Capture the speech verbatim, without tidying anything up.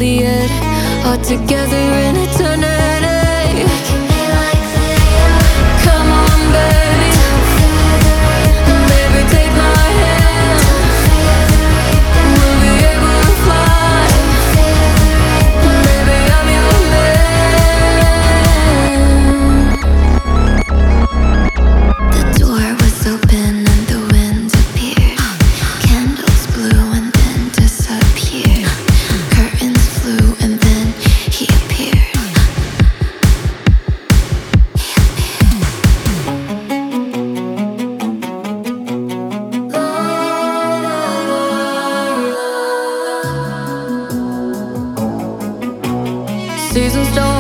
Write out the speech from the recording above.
Juliet, all together in eternity. Come on, baby, baby, take my hand. We'll be able to fly. Baby, I'm your man. The door was open and the wind appeared. Candles blew and then disappeared. Curtains flew and then he appeared. Seasons don't